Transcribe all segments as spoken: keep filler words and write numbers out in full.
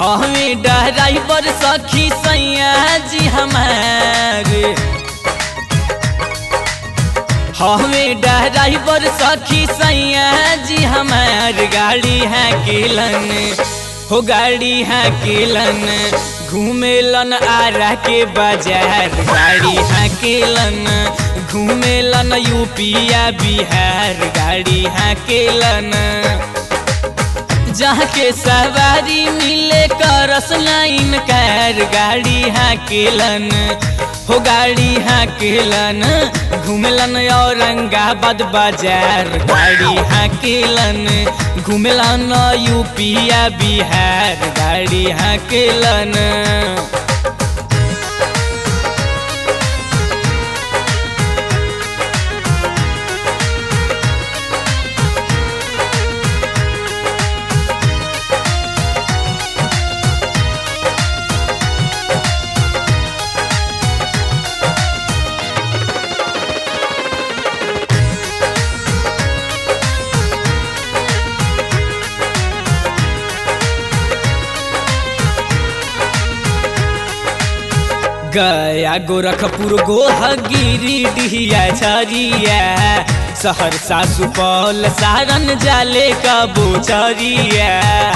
हमें ड्राइवर सखी सैया जी हमारे हमें ड्राइवर सखी सैया जी हमार गाड़ी है केलन हो गाड़ी है केलन घूमेलन आरा के बाजार गाड़ी है केलन घूमेलन यूपिया बिहार गाड़ी है केलन जहाँ के सवारी मिले करस लाइन कार गाड़ी है केलन हो गाड़ी है केलन घूमलन औरंगाबाद बाजार गाड़ी है केलन घूमलन यूपिया बिहार गाड़ी है केलन गया गोरखपुर गोहगिरी डिहिया झरिया सहरसा सुपौल सारण जाले का बोचरिया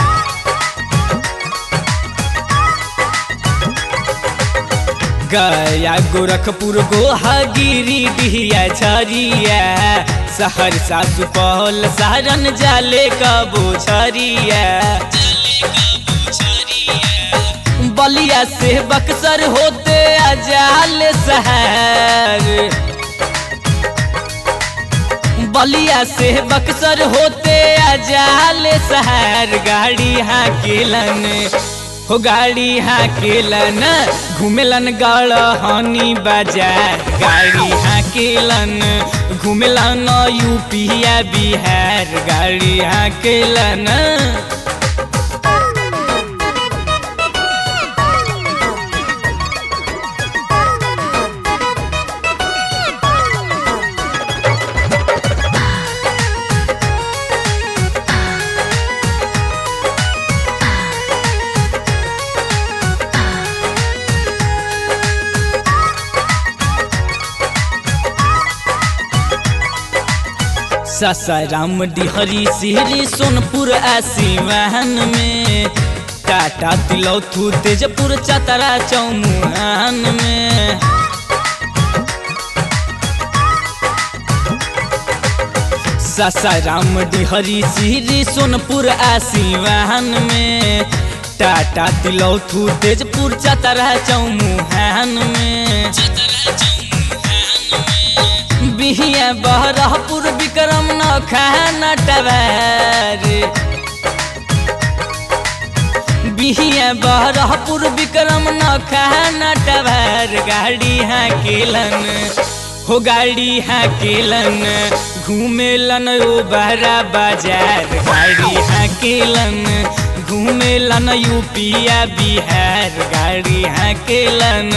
गया गोरखपुर गोहगिरी डिहिया झरिया सहरसा सुपौल सारण जाले का बोचरिया बलिया से बक्सर होते अजाल शहर बलिया से बक्सर होते अजाल शहर गाड़ी है केलन हो गाड़ी है केलन घूमेलन गड़हनी बाजार गाड़ी है केलन घूमेलन यूपिया बिहार गाड़ी है केलन सासाराम डिहरी सिहरी सोनपुर आसीवान में टाटा तिलौथू तेजपुर चतरा चौमुहान में सासाराम डिहरी सिहरी सोनपुर आसीवान में टाटा तिलौथू तेजपुर चतरा चौमुहान में बिहिया बहरहपुर विक्रम नौखा नटवार बिहिया बहरहपुर विक्रम नौखा नटवार गाड़ी है केलन हो गाड़ी है केलन घूमेलन ओबरा बाजार गाड़ी है केलन घूमेलन यूपिया बिहार गाड़ी है केलन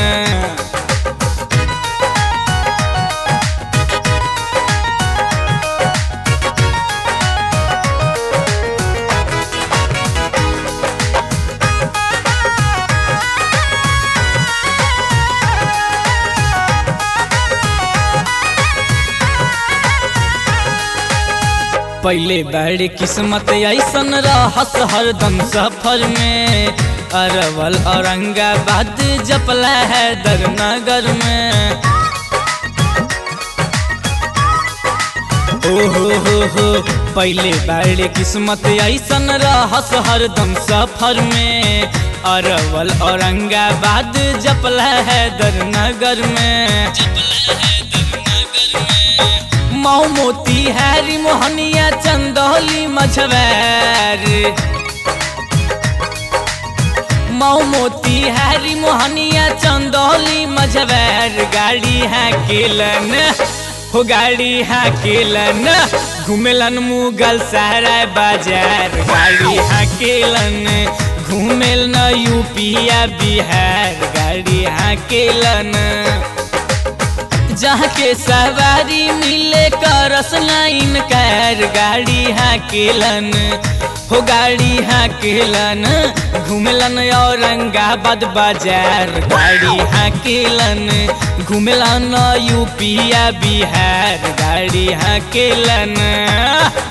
पहले बड़े किस्मत ऐसन रहस हरदम सफर में अरवल औरंगाबाद जपला है दरनगर में ओ हो हो हो पहले बड़े किस्मत ऐसन रहस हरदम सफर में अरवल औरंगाबाद जपला है दरनगर में मऊ मोती हैरी मोहनिया चंदौली मछवार मऊ मोती हैरी मोहनिया चंदौली मछवार गाड़ी है केलन हो गाड़ी है केलन घूमेलन मुगल सराय बाजार गाड़ी है केलन घूमेलन यूपिया बिहार गाड़ी है केलन जहाँ के सवारी मिले करस लाइन कार गाड़ी है केलन हो गाड़ी हाकेलन घूमलन औरंगाबाद बाजार, गाड़ी हाकेलन घूमलन यूपिया बिहार, गाड़ी हाकेलन।